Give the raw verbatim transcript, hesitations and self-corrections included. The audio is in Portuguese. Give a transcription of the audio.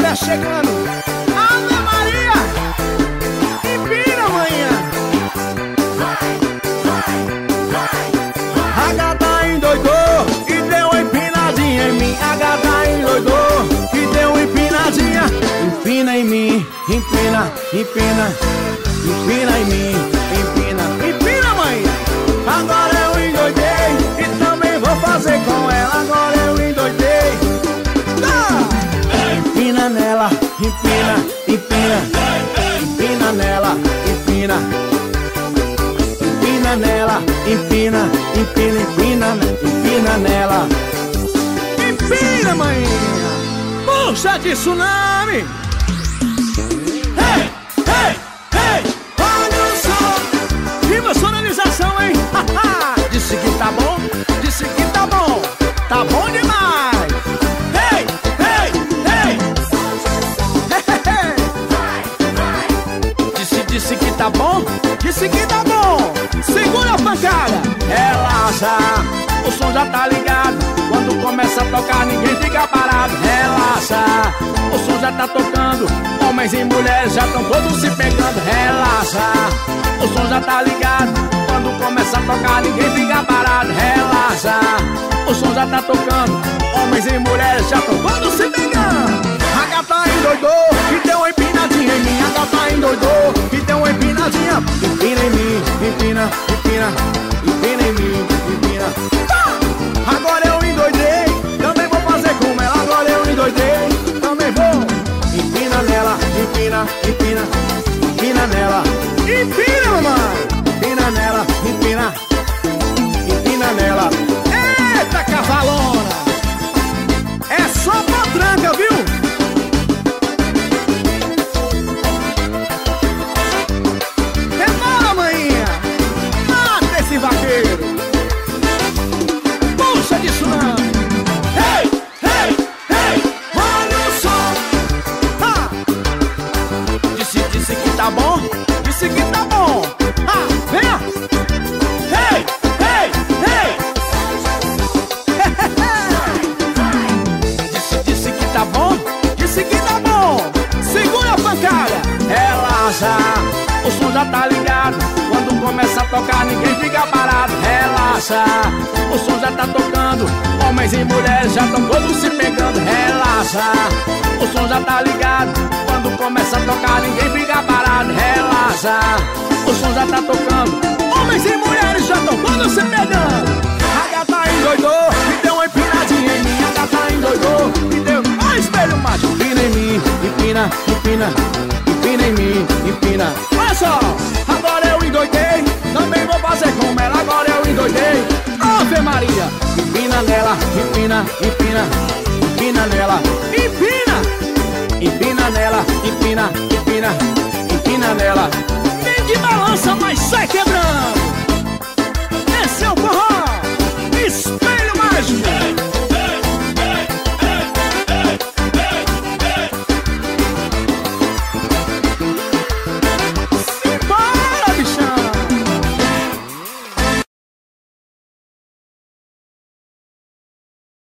mulher chegando. Ave Maria, empina, manhã. A gata endoidou e deu uma empinadinha em mim. A gata endoidou e deu uma empinadinha. Empina em mim, empina, empina, empina em mim, empina, empina, manhã. Agora eu endoidei e também vou fazer com ela. Agora eu endoidei. Ah! Empina nela, empina, empina, empina nela, empina, empina nela, empina, empina, empina, empina nela. Empina, manhinha. Puxa de tsunami. Hey, hey, hey. Olha o som. Viva a sonorização, hein? Disse que tá bom, disse que tá bom. Tá bom demais. Hey, hey, hey. Disse, disse que tá bom, disse que tá bom. Segura a pancada. Relaxa, o som já tá ligado. Quando começa a tocar ninguém fica parado. Relaxa, o som já tá tocando. Homens e mulheres já tão todos se pegando. Relaxa, o som já tá ligado. Quando começa a tocar ninguém fica parado. Relaxa, o som já tá tocando. Homens e mulheres já tão todos se pegando. A gata endoidou e deu uma empinadinha em mim. A gata endoidou e deu uma empinadinha. Empina em mim, empina, empina, empina em mim, empina. Ah! Agora eu endoidei, também vou fazer como ela. Agora eu endoidei, também vou. Empina nela, empina, empina, empina nela. Empina, mamãe. Empina nela, empina, empina nela. Eita, cavalona. É só potranca, viu? Demora, manhinha. Mata esse vaqueiro. Puxa de tsunami. Hey, hey, hey. Olha o som. Ah. Disse, disse que tá bom. Disse que tá bom. Ah, venha. Hey, hey, hey. Disse, disse que tá bom. Disse que tá bom. Segura a pancada. Relaxa, o som já tá ligado. Quando começa a tocar ninguém fica parado. Relaxa, o som já tá tocando. Homens e mulheres já tão todos se pegando. Relaxa, o som já tá ligado. Quando começa a tocar ninguém fica parado. Relaxa, o som já tá tocando. Homens e mulheres já tão todos se pegando. A gata endoidou e deu uma empinadinha em mim. A gata endoidou e deu... Ó, espelho macho. Empina em mim, empina, empina, empina em mim, empina. Olha só, agora eu endoidei, também vou fazer como ela. Agora eu endoidei. Ave Maria. Empina nela, empina, empina, empina nela. Empina, empina nela, empina, empina, empina nela. Nem de balança, mas sai quebrando.